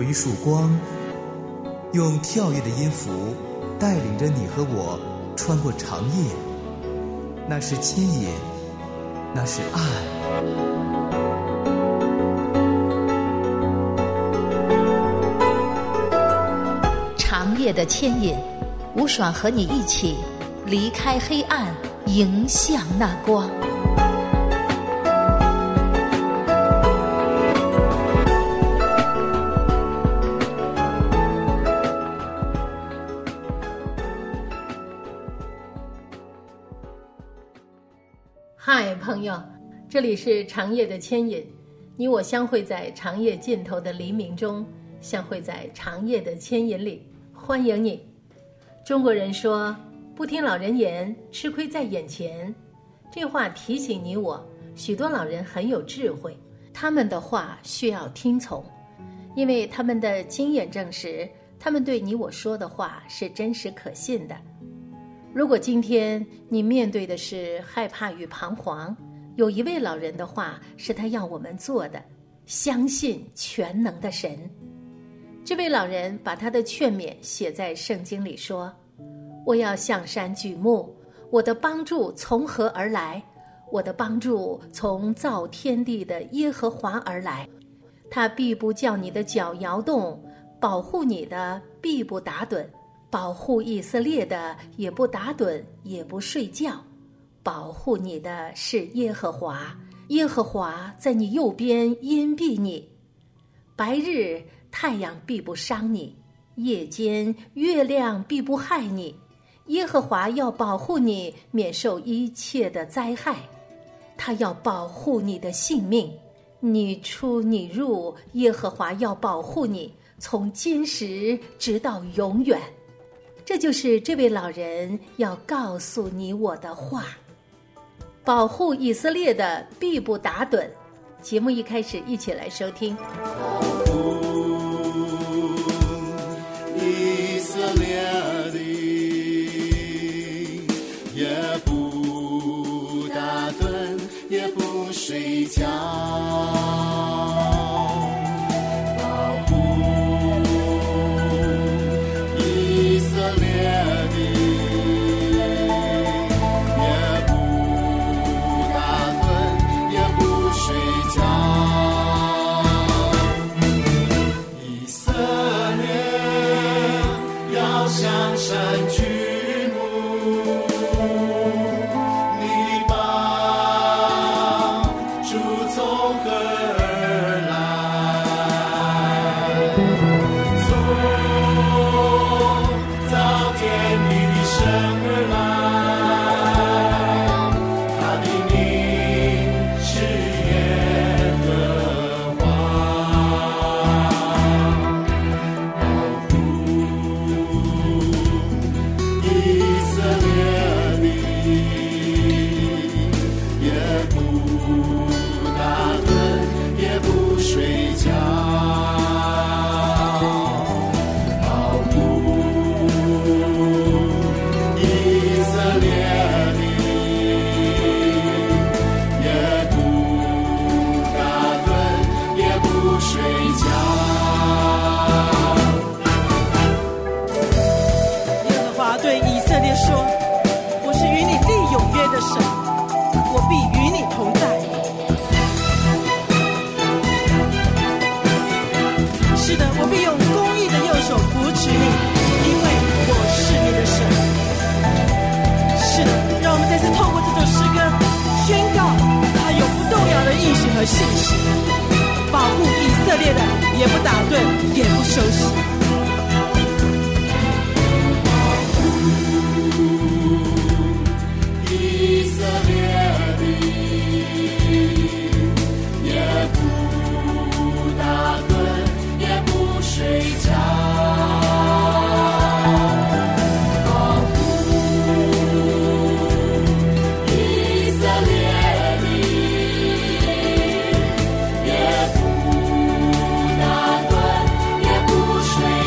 一束光，用跳跃的音符带领着你和我穿过长夜。那是牵引，那是爱。 长夜的牵引，吴爽和你一起离开黑暗，迎向那光。 嗨，朋友，这里是长夜的牵引，你我相会在长夜尽头的黎明中，相会在长夜的牵引里，欢迎你。中国人说，不听老人言，吃亏在眼前。这话提醒你我，许多老人很有智慧，他们的话需要听从，因为他们的经验证实，他们对你我说的话是真实可信的。如果今天你面对的是害怕与彷徨，有一位老人的话是他要我们做的，相信全能的神。这位老人把他的劝勉写在圣经里说，我要向山举目，我的帮助从何而来？我的帮助从造天地的耶和华而来，他必不叫你的脚摇动，保护你的必不打盹，保护以色列的也不打盹也不睡觉，保护你的是耶和华，耶和华在你右边荫庇你，白日太阳必不伤你，夜间月亮必不害你，耶和华要保护你免受一切的灾害，他要保护你的性命，你出你入，耶和华要保护你，从今时直到永远。这就是这位老人要告诉你我的话。保护以色列的必不打盹。节目一开始，一起来收听。 保护以色列的也不打盹，也不睡觉。 和信息，保护以色列的也不打盹也不休息。 以色列的也不打盹也不睡觉。也不打盹，也不睡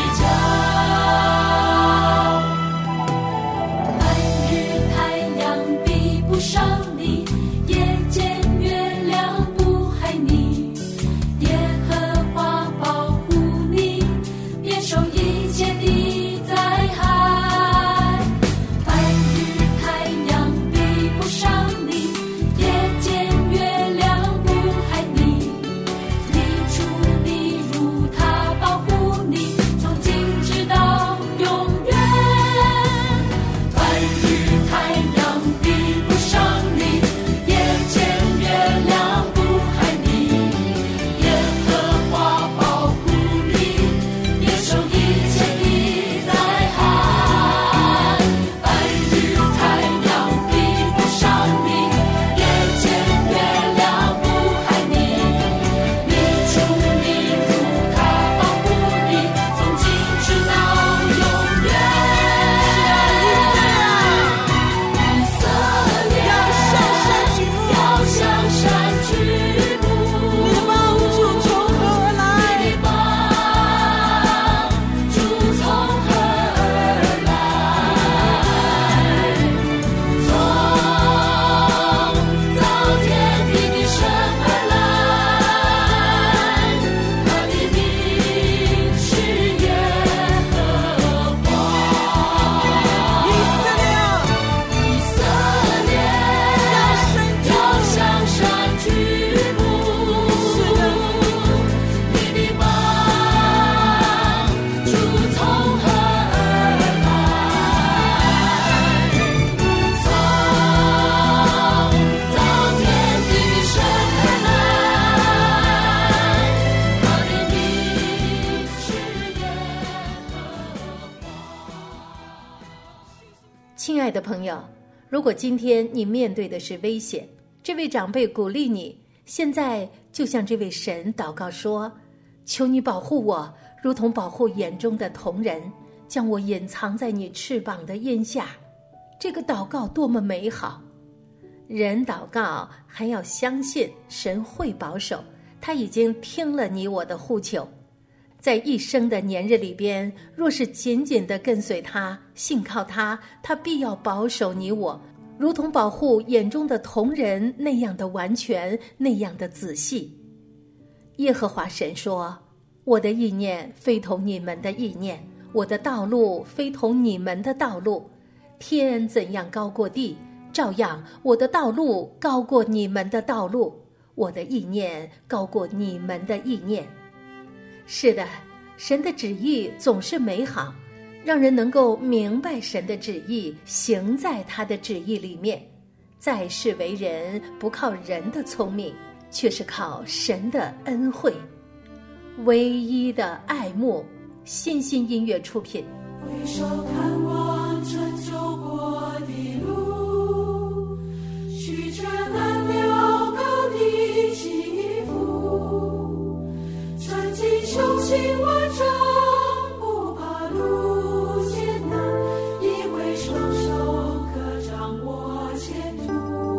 爱的朋友，如果今天你面对的是危险，这位长辈鼓励你，现在就向这位神祷告说，求你保护我，如同保护眼中的瞳人，将我隐藏在你翅膀的荫下。这个祷告多么美好！人祷告还要相信神会保守，他已经听了你我的呼求。在一生的年日里边，若是紧紧地跟随他，信靠他，他必要保守你我，如同保护眼中的瞳人那样的完全，那样的仔细。耶和华神说，我的意念非同你们的意念，我的道路非同你们的道路。天怎样高过地，照样我的道路高过你们的道路，我的意念高过你们的意念。是的，神的旨意总是美好，让人能够明白神的旨意，行在他的旨意里面。在世为人，不靠人的聪明，却是靠神的恩惠。唯一的爱慕，新兴音乐出品。 回首看望曾走过的路，曲折难料高低起伏，曾经雄心万丈，不怕路艰难，因为双手可掌握前途。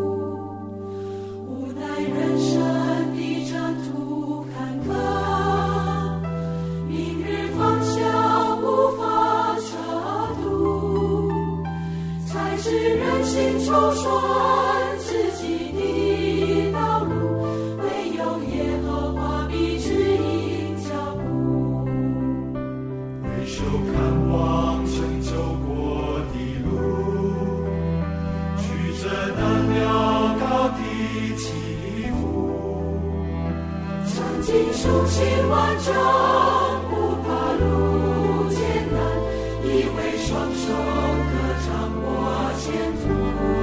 无奈人生的征途坎坷，明日方向无法测度，才知人心筹算自己的道路，唯有耶和华必指引脚步。回首看望曾走过的路，曲折难料高低起伏，曾经雄心万丈，不怕路艰难，以为双手可掌握前途。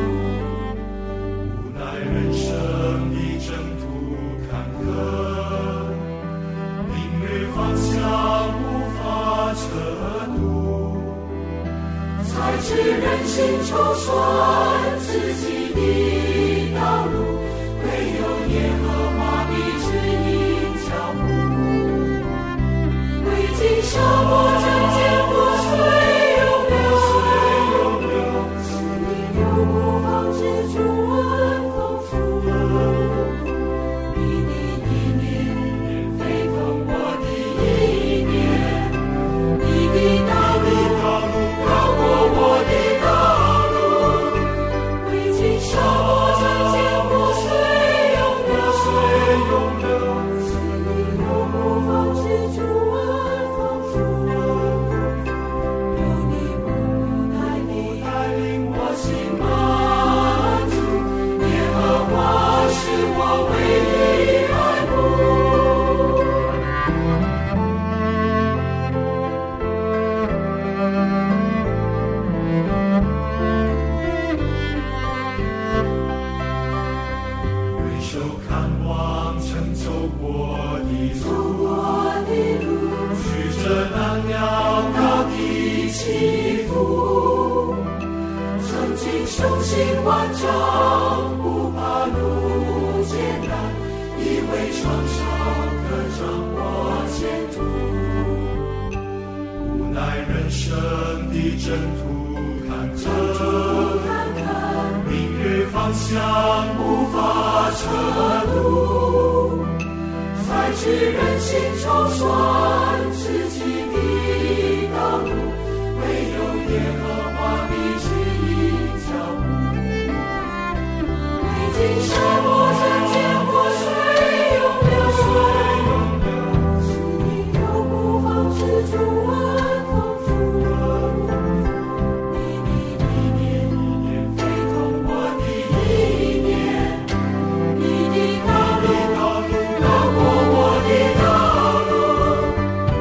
无奈人生的征途坎坷，明日方向无法测度，才知人心筹算自己的道路，唯有耶和华必指引脚步。历经沙漠战艰过水永流，赐你有不放之主恩丰富。你的意念非同我的意念，你的道路高过我的道路。历经沙漠战艰过水永流，赐你有不放之主恩丰富。有你不带领我心满足，耶和华是我唯一爱慕。回首看望曾走过的路，曲折难料高低起伏，曾经雄心万丈，不怕路艰难，以为双手可掌握前途。无奈人生的征途坎坷，明日方向无法测度，才知人心筹算自己的道路，唯有耶和华必指引脚步。历经沙漠战艰过水永流，赐你有不放之主恩丰富。你的意念非同我的意念，你的道路高过我的道路。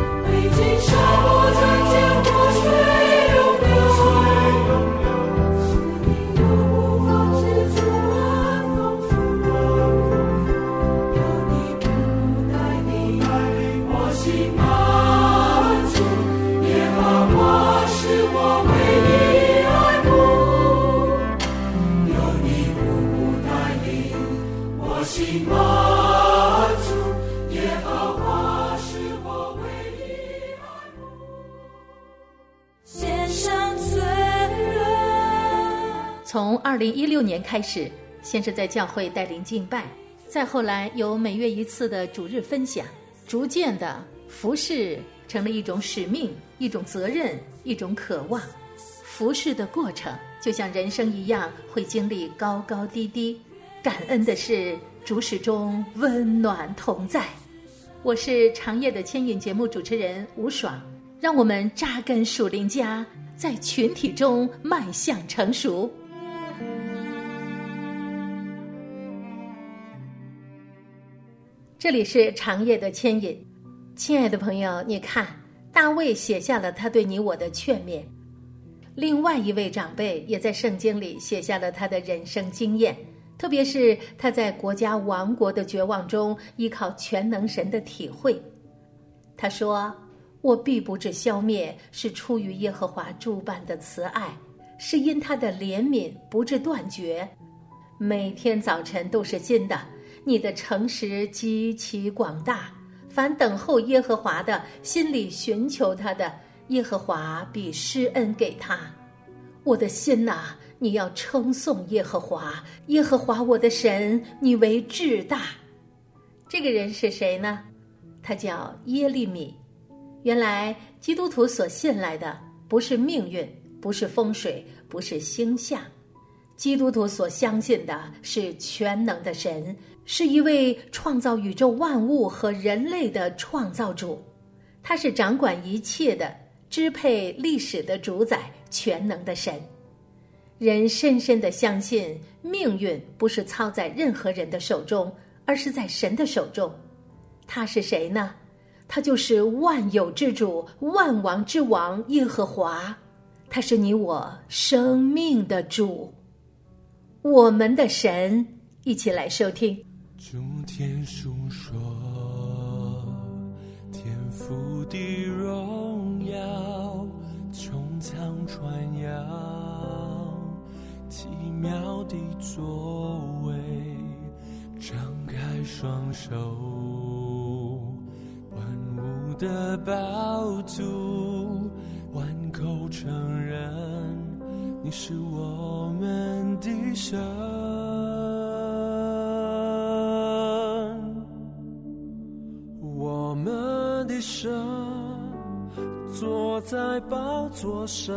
我心满足，耶和华是我唯一爱慕。献上罪人。 从2016年开始，先是在教会带领敬拜，再后来有每月一次的主日分享，逐渐的服事成了一种使命，一种责任，一种渴望。服事的过程就像人生一样，会经历高高低低。感恩的是，主始终温暖同在。我是长夜的牵引节目主持人吴爽，让我们扎根属灵家，在群体中迈向成熟。这里是长夜的牵引。亲爱的朋友，你看，大卫写下了他对你我的劝勉，另外一位长辈也在圣经里写下了他的人生经验，特别是他在国家亡国的绝望中依靠全能神的体会。他说，我必不致消灭，是出于耶和华诸般的慈爱，是因他的怜悯不致断绝，每天早晨都是新的，你的诚实极其广大，凡等候耶和华的，心里寻求他的，耶和华必施恩给他。我的心哪，你要称颂耶和华，耶和华我的神，你为至大。这个人是谁呢？他叫耶利米。原来基督徒所信赖的不是命运，不是风水，不是星象，基督徒所相信的是全能的神，是一位创造宇宙万物和人类的创造主。他是掌管一切的，支配历史的主宰，全能的神。人深深地相信，命运不是操在任何人的手中，而是在神的手中。他是谁呢？他就是万有之主，万王之王，耶和华。他是你我生命的主，我们的神。一起来收听。 诸天述说天父的荣耀，穹苍传扬奇妙的作为，张开双手，万物的宝足，万口承认你是我们的神。我们的神坐在宝座上，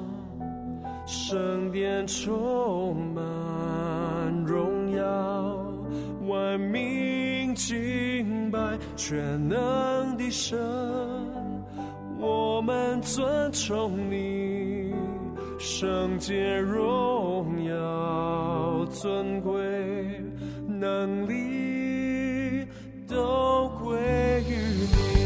圣殿充满荣耀，万民敬拜全能的神。我们尊崇你，圣洁荣耀尊贵，能力都归于你。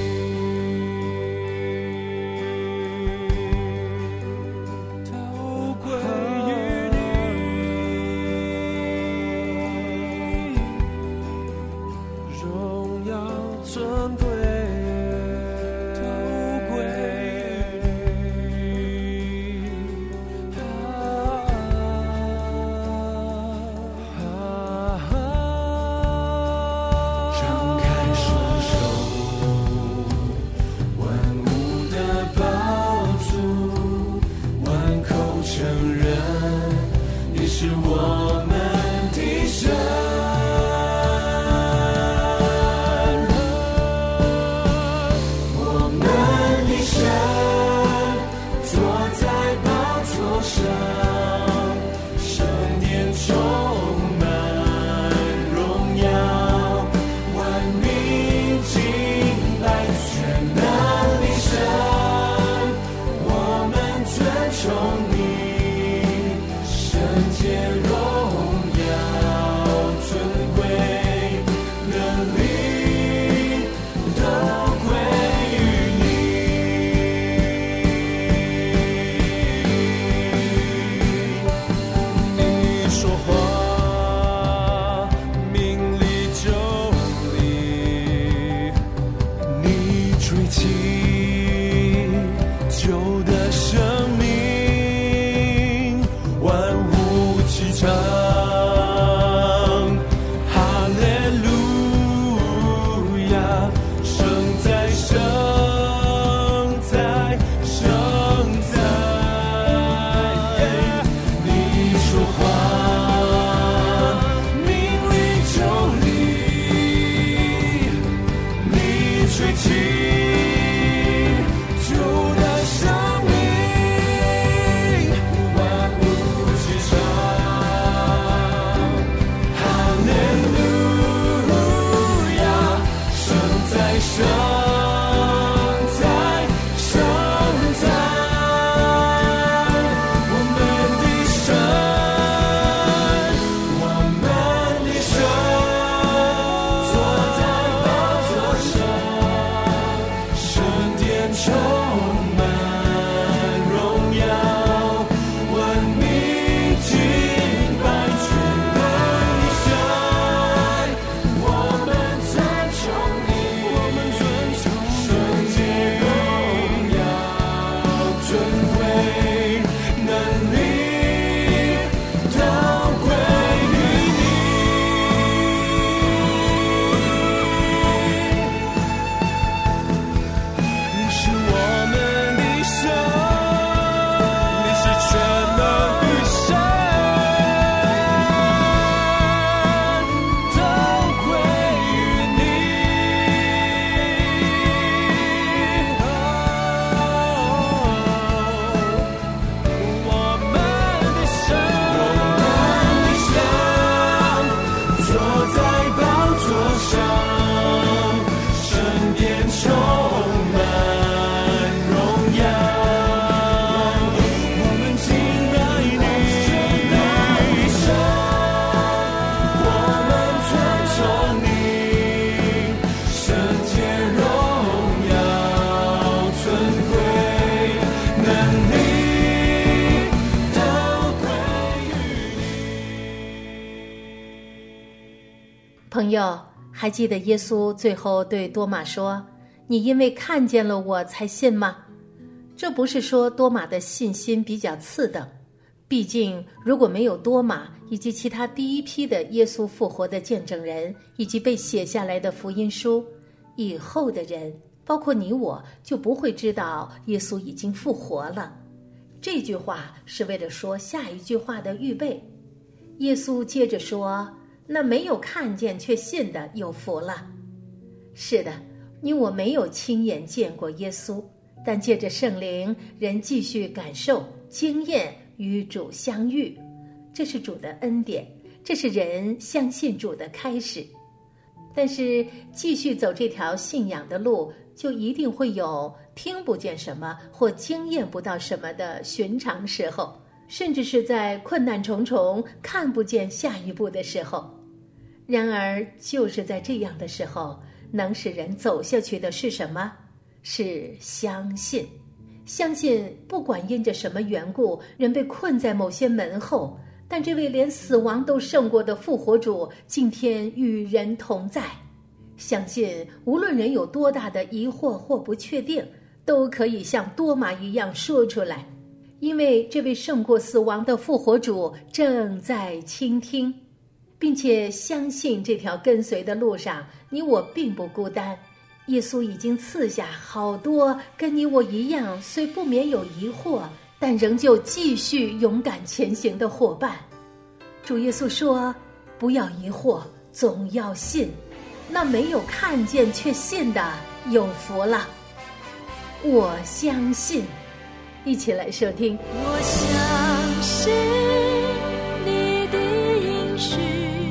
朋友，还记得耶稣最后对多马说：“你因为看见了我才信吗？”这不是说多马的信心比较次等，毕竟如果没有多马以及其他第一批的耶稣复活的见证人，以及被写下来的福音书，以后的人，包括你我，就不会知道耶稣已经复活了。这句话是为了说下一句话的预备。耶稣接着说：“那没有看见却信的有福了。”是的，你我没有亲眼见过耶稣，但借着圣灵，人继续感受、经验与主相遇，这是主的恩典，这是人相信主的开始。但是继续走这条信仰的路，就一定会有听不见什么或经验不到什么的寻常时候，甚至是在困难重重、看不见下一步的时候。然而就是在这样的时候，能使人走下去的是什么？是相信。相信不管因着什么缘故，人被困在某些门后，但这位连死亡都胜过的复活主今天与人同在。相信无论人有多大的疑惑或不确定，都可以像多马一样说出来，因为这位胜过死亡的复活主正在倾听，并且相信这条跟随的路上，你我并不孤单。耶稣已经赐下好多跟你我一样，虽不免有疑惑，但仍旧继续勇敢前行的伙伴。主耶稣说：“不要疑惑，总要信。那没有看见却信的，有福了。”我相信，一起来收听。 我相信你的应许，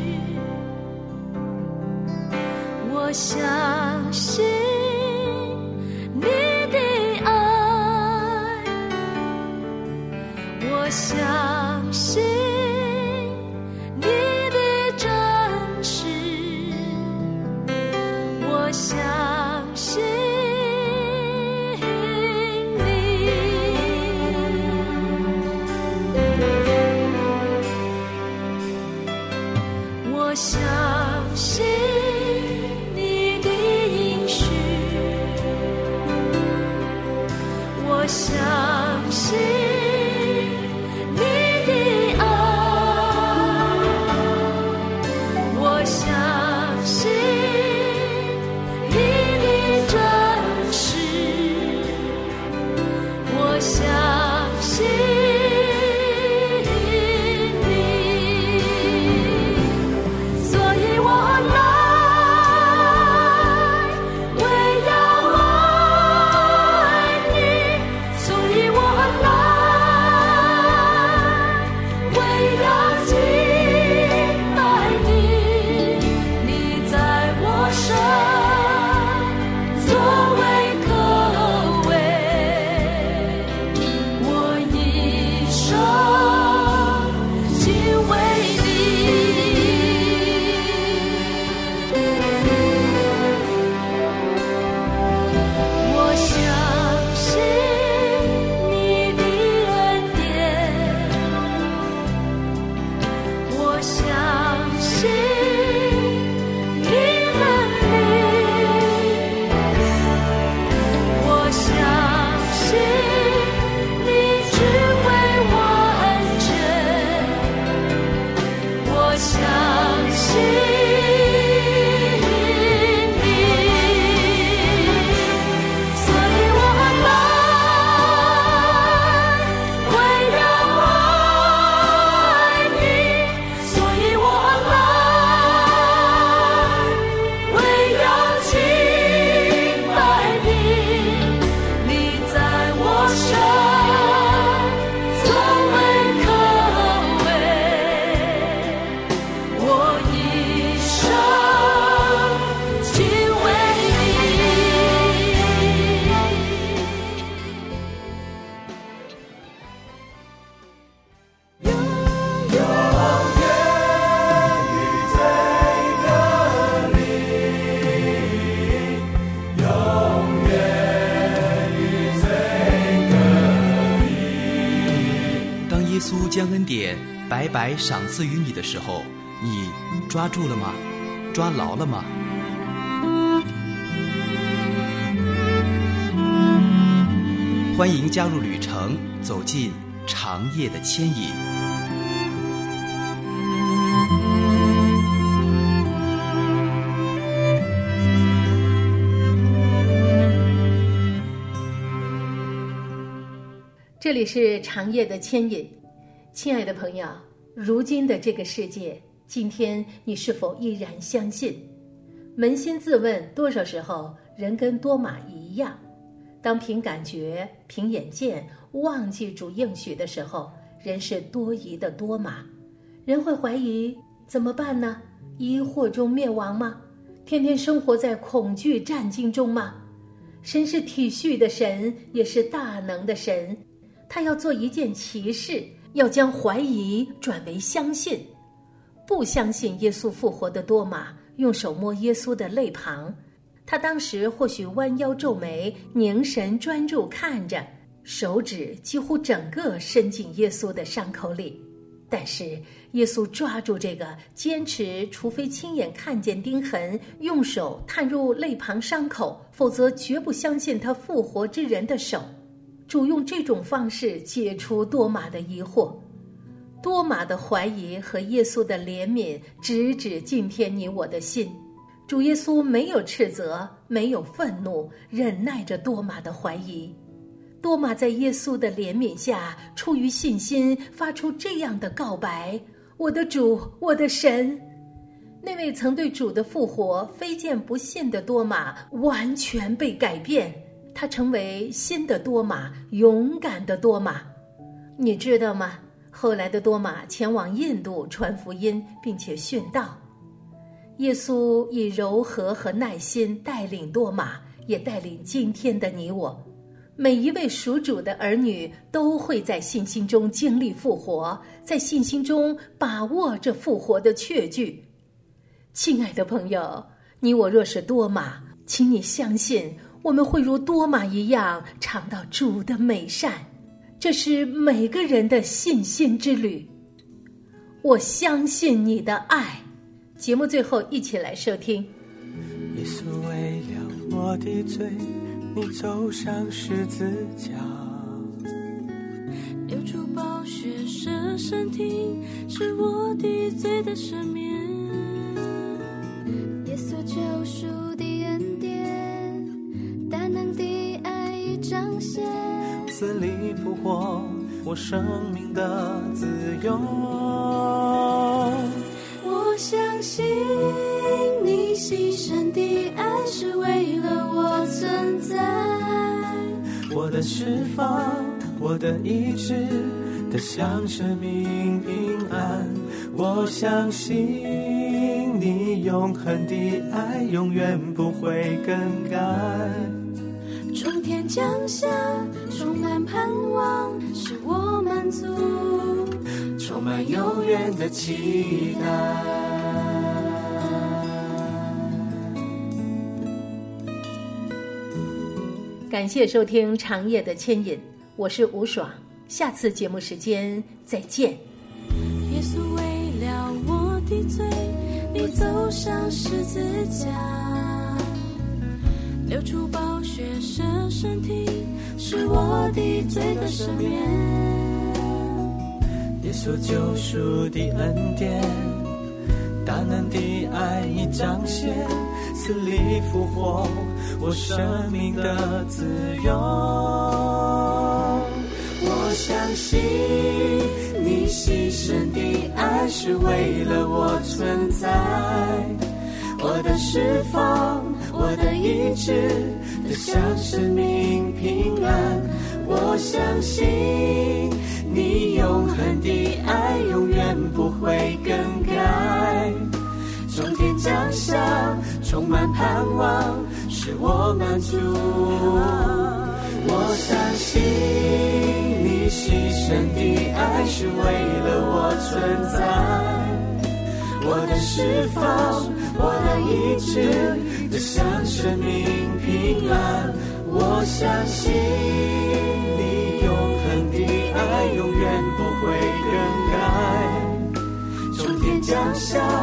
我相信你的爱，我相信你的真实，我相信我相信你的应许，我相信你的爱，我相信你的真实，我相信将恩典白白赏赐于你的时候，你抓住了吗？ 抓牢了吗？欢迎加入旅程，走进长夜的牵引。 这里是长夜的牵引。亲爱的朋友，如今的这个世界，今天你是否依然相信？扪心自问，多少时候人跟多马一样，当凭感觉、凭眼见忘记主应许的时候，人是多疑的多马。人会怀疑，怎么办呢？疑惑中灭亡吗？天天生活在恐惧战惊中吗？神是体恤的神，也是大能的神，他要做一件奇事，要将怀疑转为相信。不相信耶稣复活的多马用手摸耶稣的肋旁，他当时或许弯腰皱眉，凝神专注看着，手指几乎整个伸进耶稣的伤口里。但是耶稣抓住这个坚持除非亲眼看见钉痕，用手探入肋旁伤口，否则绝不相信他复活之人的手。主用这种方式解除多马的疑惑。多马的怀疑和耶稣的怜悯直指今天你我的心。主耶稣没有斥责，没有愤怒，忍耐着多马的怀疑。多马在耶稣的怜悯下，出于信心发出这样的告白：我的主，我的神。那位曾对主的复活非见不信的多马完全被改变，他成为新的多马，勇敢的多马。你知道吗？后来的多马前往印度传福音，并且殉道。耶稣以柔和和耐心带领多马，也带领今天的你我。每一位属主的儿女都会在信心中经历复活，在信心中把握这复活的确据。亲爱的朋友，你我若是多马，请你相信，我们会如多马一样尝到主的美善。这是每个人的信心之旅。我相信你的爱。节目最后一起来收听。 耶稣为了我的罪，你走上十字架， 流出宝血舍身体，是我的罪的赦免。耶稣救赎的恩典，大能的爱已彰显， 死里复活，我生命的自由。 我相信你牺牲的爱是为了我存在， 我的释放，我的医治，得享生命平安。我相信你永恒的爱永远不会更改， 从天降下，充满盼望，使我满足， 充满永远的期待。 感谢收听长夜的牵引，我是吴爽，下次节目时间再见。 耶稣为了我的罪，你走上十字架，流出宝血舍身体，是我的罪的赦免。 耶稣救赎的恩典，大能的爱已彰显，死里复活，我生命的自由。我相信你牺牲的爱是为了我存在，我的释放，我的医治，得享生命平安。我相信你永恒的爱永远不会更改，从天降下，充满盼望，使我满足。我相信你牺牲的爱是为了我存在，我的释放，我的医治，得享生命平安。我相信你永恒的爱永远不会更改，从天降下，